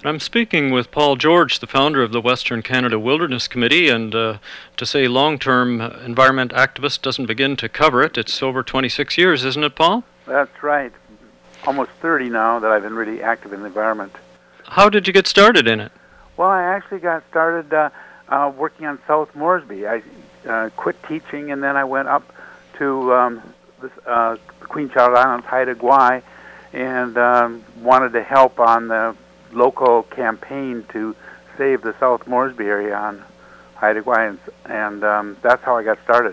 I'm speaking with Paul George, the founder of the Western Canada Wilderness Committee, and to say long-term environment activist doesn't begin to cover it. It's over 26 years, isn't it, Paul? That's right. Almost 30 now that I've been really active in the environment. How did you get started in it? Well, I actually got started working on South Moresby. I quit teaching, and then I went up to the Queen Charlotte Islands, Haida Gwaii, and wanted to help on the local campaign to save the South Moresby area on Haida Gwaii, and that's how I got started.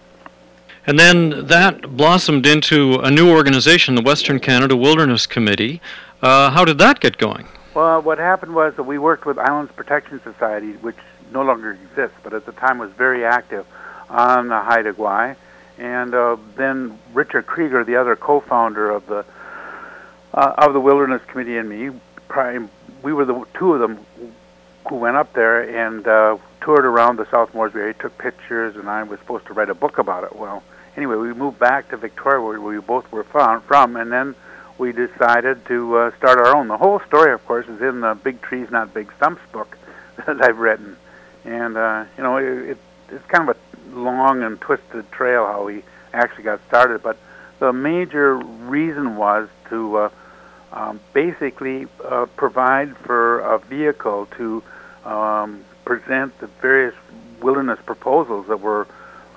And then that blossomed into a new organization, the Western Canada Wilderness Committee. How did that get going? Well, what happened was that we worked with Islands Protection Society, which no longer exists, but at the time was very active on Haida Gwaii. And then Richard Krieger, the other co-founder of the Wilderness Committee, and me, we were the two of them who went up there and toured around the South Moresby area, took pictures, and I was supposed to write a book about it. Well, anyway, we moved back to Victoria, where we both were from, and then we decided to start our own. The whole story, of course, is in the Big Trees, Not Big Stumps book that I've written. And, it's kind of a long and twisted trail how we actually got started. But the major reason was to basically provide for a vehicle to present the various wilderness proposals that were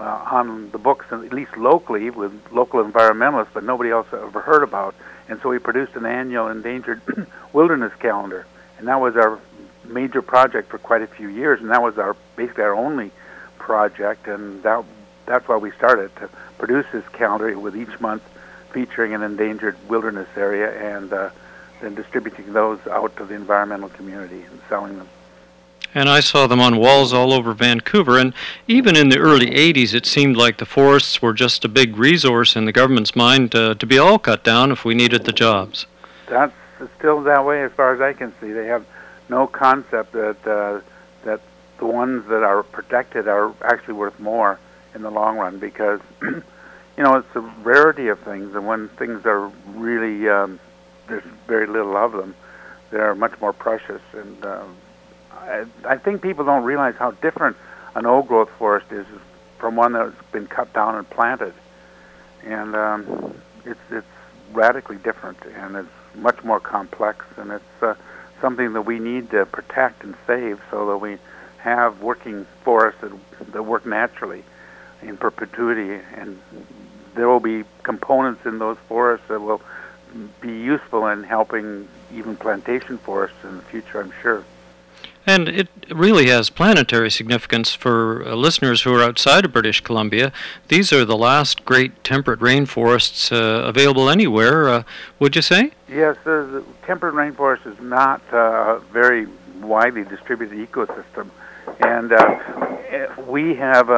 on the books, at least locally, with local environmentalists, but nobody else ever heard about. And so we produced an annual endangered wilderness calendar, and that was our major project for quite a few years, and that was basically our only project, and that's why we started to produce this calendar with each month featuring an endangered wilderness area, and then distributing those out to the environmental community and selling them. And I saw them on walls all over Vancouver, and even in the early 80s it seemed like the forests were just a big resource in the government's mind to be all cut down if we needed the jobs. That's still that way as far as I can see. They have no concept that the ones that are protected are actually worth more in the long run, because it's a rarity of things, and when things are really there's very little of them, they're much more precious. And I think people don't realize how different an old-growth forest is from one that's been cut down and planted. And it's radically different, and it's much more complex, and it's something that we need to protect and save so that we have working forests that work naturally in perpetuity. And there will be components in those forests that will be useful in helping even plantation forests in the future, I'm sure. And it really has planetary significance for listeners who are outside of British Columbia. These are the last great temperate rainforests available anywhere, would you say? Yes, the temperate rainforest is not a very widely distributed ecosystem. And we have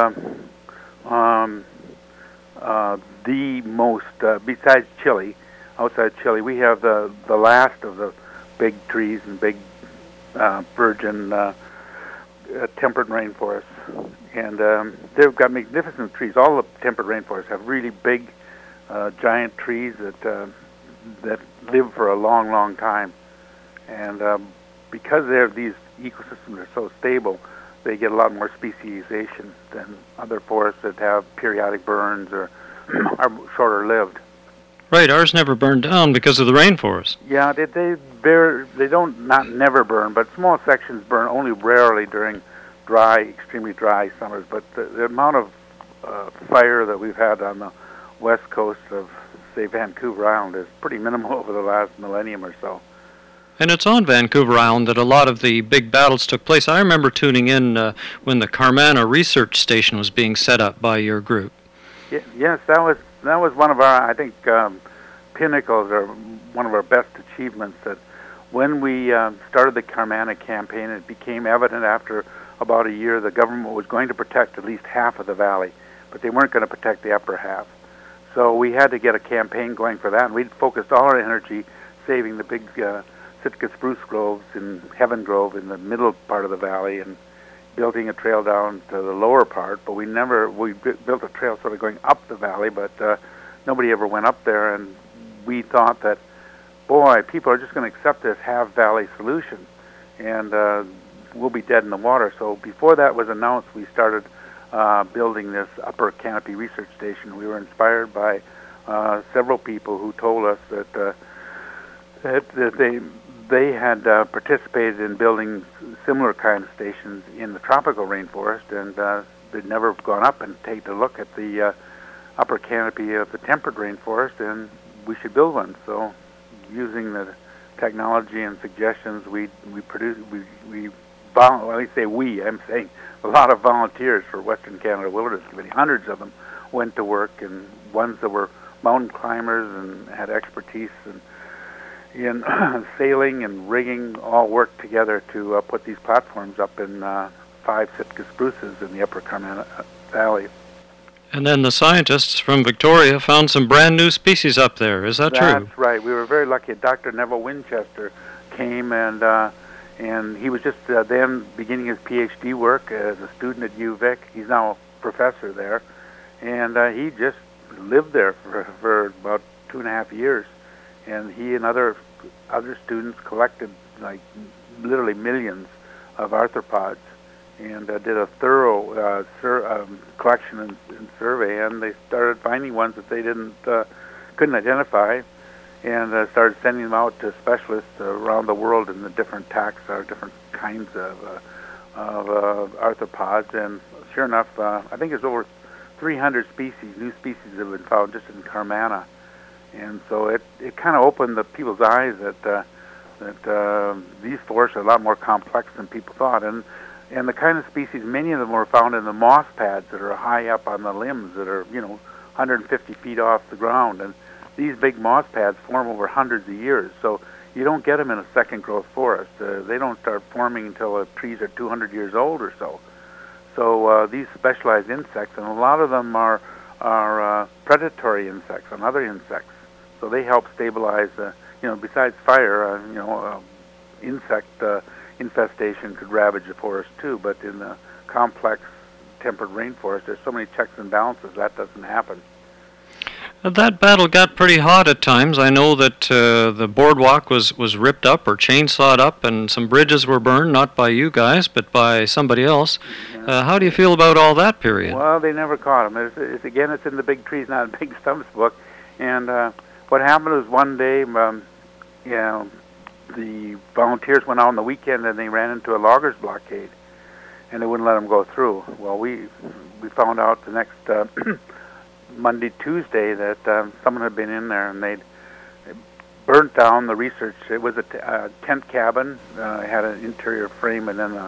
the most, besides Chile, outside Chile, we have the last of the big trees and big virgin temperate rainforests, and they've got magnificent trees. All the temperate rainforests have really big, giant trees that live for a long, long time. And because these ecosystems are so stable, they get a lot more speciation than other forests that have periodic burns or are shorter lived. Right, ours never burned down because of the rainforest. Yeah, they don't not never burn, but small sections burn only rarely during extremely dry summers. But the amount of fire that we've had on the west coast of, say, Vancouver Island is pretty minimal over the last millennium or so. And it's on Vancouver Island that a lot of the big battles took place. I remember tuning in when the Carmanah Research Station was being set up by your group. Yes, that was one of our, I think, pinnacles, or one of our best achievements. That when we started the Carmanah campaign, it became evident after about a year the government was going to protect at least half of the valley, but they weren't going to protect the upper half. So we had to get a campaign going for that, and we focused all our energy saving the big Sitka spruce groves in Heaven Grove in the middle part of the valley, and building a trail down to the lower part. But we built a trail sort of going up the valley, but nobody ever went up there, and we thought that, boy, people are just going to accept this half-valley solution. and we'll be dead in the water. So before that was announced, we started building this upper canopy research station. We were inspired by several people who told us that they had participated in building similar kind of stations in the tropical rainforest, and they'd never gone up and taken a look at the upper canopy of the temperate rainforest, and we should build one. So using the technology and suggestions, I'm saying a lot of volunteers for Western Canada Wilderness Committee, hundreds of them went to work, and ones that were mountain climbers and had expertise in sailing and rigging, all worked together to put these platforms up in 5 Sitka spruces in the upper Carmana Valley. And then the scientists from Victoria found some brand new species up there. Is that true? That's right. We were very lucky. Dr. Neville Winchester came, and he was just then beginning his PhD work as a student at UVic. He's now a professor there, and he just lived there for about 2.5 years. And he and other students collected like literally millions of arthropods, and did a thorough collection and survey, and they started finding ones that they couldn't identify, and started sending them out to specialists around the world in the different taxa, different kinds of arthropods. And sure enough, I think there's over 300 new species have been found just in Carmana. And so it kind of opened the people's eyes that these forests are a lot more complex than people thought. And the kind of species, many of them were found in the moss pads that are high up on the limbs that are, 150 feet off the ground. And these big moss pads form over hundreds of years. So you don't get them in a second growth forest. They don't start forming until the trees are 200 years old or so. So these specialized insects, and a lot of them are predatory insects on other insects. So they help stabilize, besides fire, insect infestation could ravage the forest too, but in the complex temperate rainforest, there's so many checks and balances that doesn't happen. That battle got pretty hot at times. I know that the boardwalk was ripped up or chainsawed up, and some bridges were burned, not by you guys, but by somebody else. Yeah. How do you feel about all that period? Well, they never caught them. It's in the Big Trees, Not in Big Stumps book. And what happened was one day, the volunteers went out on the weekend and they ran into a loggers blockade, and they wouldn't let them go through. Well, we found out the next Monday, Tuesday that someone had been in there and they'd burnt down the research. It was a tent cabin. It had an interior frame and then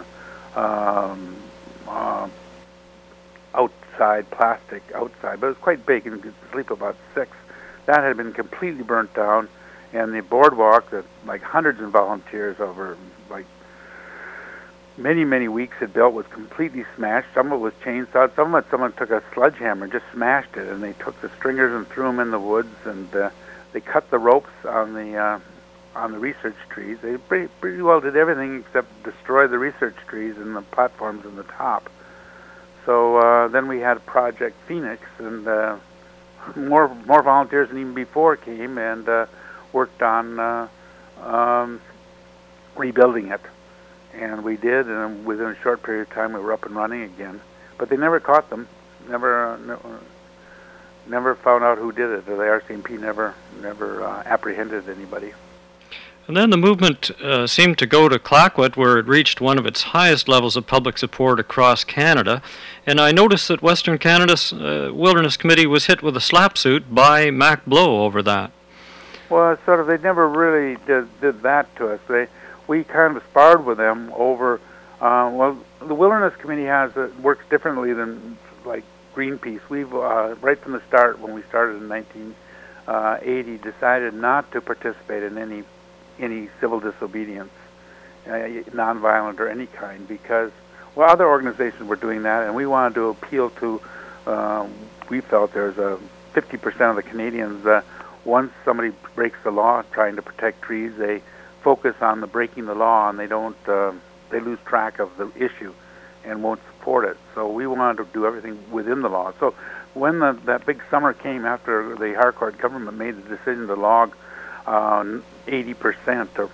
a outside plastic outside, but it was quite big and you could sleep about 6. That had been completely burnt down, and the boardwalk that like hundreds of volunteers over like many weeks had built was completely smashed. Some of it was chainsawed. Some of it someone took a sledgehammer and just smashed it, and they took the stringers and threw them in the woods, and they cut the ropes on the research trees. They pretty well did everything except destroy the research trees and the platforms in the top. So then we had Project Phoenix, and more volunteers than even before came and worked on rebuilding it. And we did, and within a short period of time we were up and running again. But they never caught them, never found out who did it. The RCMP never apprehended anybody. And then the movement seemed to go to Clayoquot, where it reached one of its highest levels of public support across Canada. And I noticed that Western Canada's Wilderness Committee was hit with a slap suit by Mac Blow over that. Well, they never really did that to us. We kind of sparred with them over, the Wilderness Committee works differently than like Greenpeace. We've, right from the start, when we started in 1980, decided not to participate in any civil disobedience, nonviolent or any kind, because other organizations were doing that, and we wanted to appeal to. We felt there's 50% of the Canadians. Once somebody breaks the law trying to protect trees, they focus on the breaking the law, and they don't. They lose track of the issue, and won't support it. So we wanted to do everything within the law. So when that big summer came after the Harcourt government made the decision to log 80% or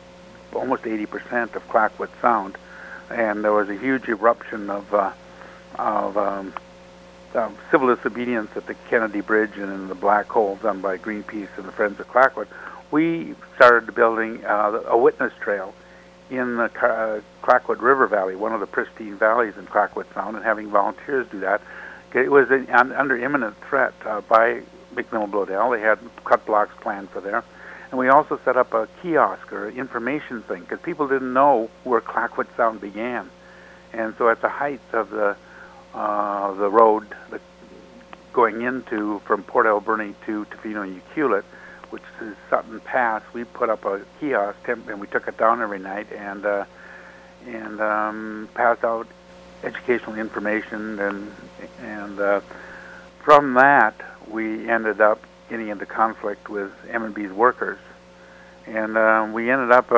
almost 80% of Clayoquot Sound, and there was a huge eruption of civil disobedience at the Kennedy Bridge and in the black hole done by Greenpeace and the Friends of Clayoquot. We started building a witness trail in the Clayoquot River Valley, one of the pristine valleys in Clayoquot Sound, and having volunteers do that. It was under imminent threat by McMill Bloedel. They had cut blocks planned for there. And we also set up a kiosk or information thing because people didn't know where Clayoquot Sound began. And so at the height of the road going into from Port Alberni to Tofino and Ucluelet, which is Sutton Pass, we put up a kiosk and we took it down every night and passed out educational information and from that we ended up getting into conflict with M&B's workers, and we ended up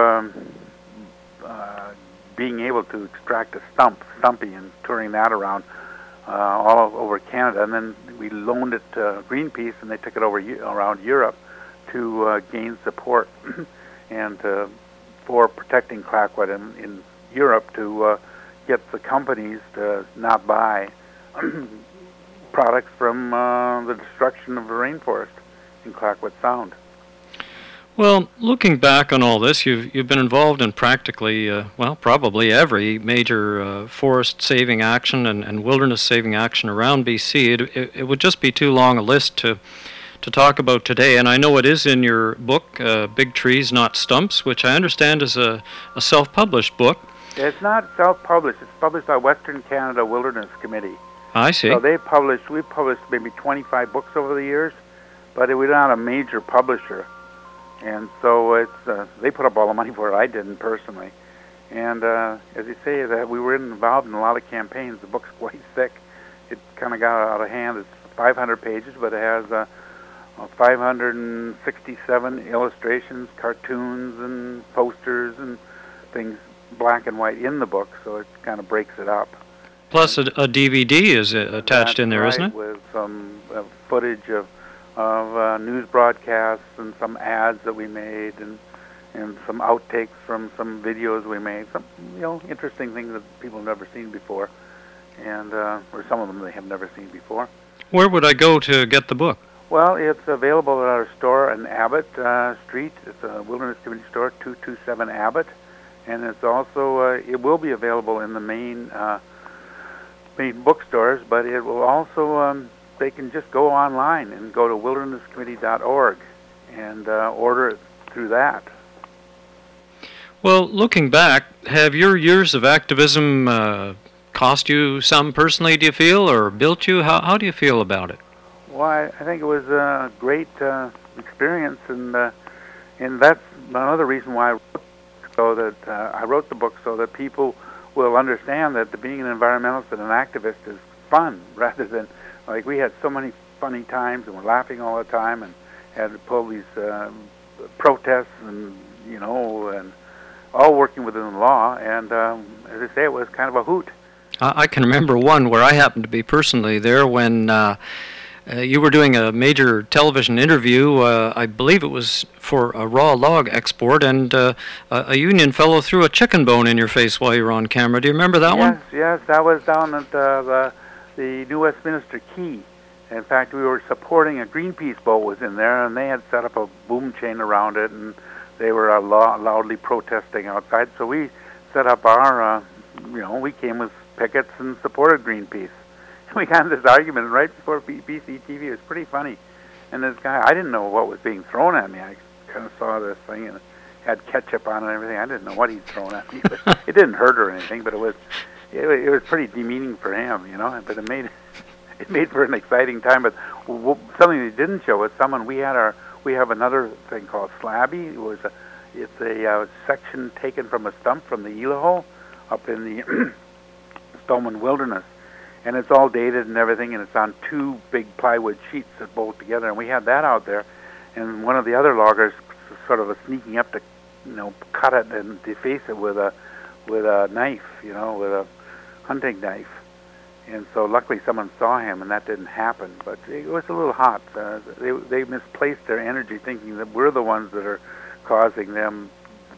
being able to extract a stumpy and touring that around all over Canada, and then we loaned it to Greenpeace and they took it over around Europe to gain support and for protecting Clayoquot in Europe, to get the companies to not buy products from the destruction of the rainforest in Clayoquot Sound. Well, looking back on all this, you've been involved in practically, well, probably every major forest saving action and wilderness saving action around BC. It would just be too long a list to talk about today, and I know it is in your book, Big Trees, Not Stumps, which I understand is a self-published book. It's not self-published. It's published by Western Canada Wilderness Committee. I see. So we've published maybe 25 books over the years, but we're not a major publisher. And so it's they put up all the money for it. I didn't personally. And as you say, that we were involved in a lot of campaigns. The book's quite thick. It kind of got out of hand. It's 500 pages, but it has 567 illustrations, cartoons, and posters and things, black and white, in the book. So it kind of breaks it up. Plus a DVD is attached in there, right, isn't it? With some footage of news broadcasts and some ads that we made and some outtakes from some videos we made, some interesting things that people have never seen before, and or some of them they have never seen before. Where would I go to get the book? Well, it's available at our store in Abbott Street. It's a Wilderness Community Store, 227 Abbott, and it's also it will be available in the main bookstores, but it will also they can just go online and go to wildernesscommittee.org and order it through that. Well, looking back, have your years of activism cost you some personally, do you feel, or built you? How do you feel about it? Well, I think it was a great experience, and that's another reason why I wrote the book, so that people will understand that being an environmentalist and an activist is fun, rather than, like, we had so many funny times and we're laughing all the time and had to pull these protests and and all working within the law, and as I say, it was kind of a hoot. I can remember one where I happened to be personally there when you were doing a major television interview. I believe it was for a raw log export, and a union fellow threw a chicken bone in your face while you were on camera. Do you remember that one? Yes, that was down at the New Westminster Quay. In fact, we were supporting a Greenpeace boat was in there, and they had set up a boom chain around it, and they were loudly protesting outside. So we set up our, we came with pickets and supported Greenpeace. We got into this argument right before BC TV. It was pretty funny. And this guy, I didn't know what was being thrown at me. I kind of saw this thing and it had ketchup on it and everything. I didn't know what he'd thrown at me. But it didn't hurt or anything, but it was pretty demeaning for him, But it made for an exciting time. But something they didn't show was we have another thing called Slabby. It's a section taken from a stump from the Ilaho up in the Stoneman Wilderness. And it's all dated and everything, and it's on two big plywood sheets that bolt together. And we had that out there, and one of the other loggers sort of was sneaking up to, cut it and deface it with a knife, with a hunting knife. And so luckily someone saw him, and that didn't happen. But it was a little hot. They misplaced their energy, thinking that we're the ones that are causing them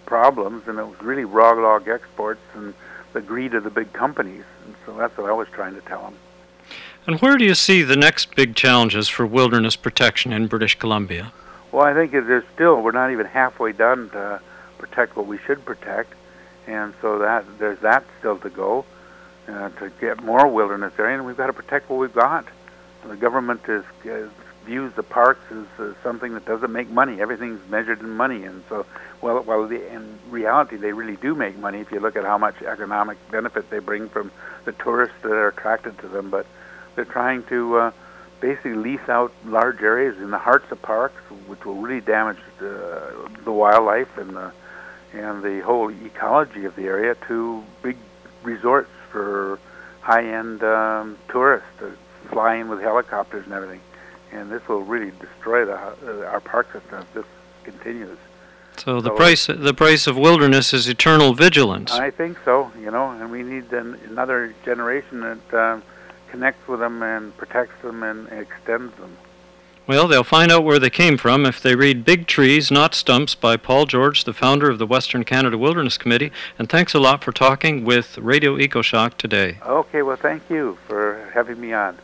problems, and it was really raw log exports and the greed of the big companies. And so that's what I was trying to tell them. And where do you see the next big challenges for wilderness protection in British Columbia? Well, I think we're not even halfway done to protect what we should protect, and so there's that still to go to get more wilderness area, and we've got to protect what we've got. The government views the parks as something that doesn't make money. Everything's measured in money, and so in reality they really do make money if you look at how much economic benefit they bring from the tourists that are attracted to them. But they're trying to basically lease out large areas in the hearts of parks, which will really damage the wildlife and the whole ecology of the area, to big resorts for high-end tourists to fly in with helicopters and everything. And this will really destroy our park system if this continues. So the price of wilderness is eternal vigilance. I think so, and we need another generation that connects with them and protects them and extends them. Well, they'll find out where they came from if they read Big Trees, Not Stumps by Paul George, the founder of the Western Canada Wilderness Committee. And thanks a lot for talking with Radio EcoShock today. Okay, well, thank you for having me on.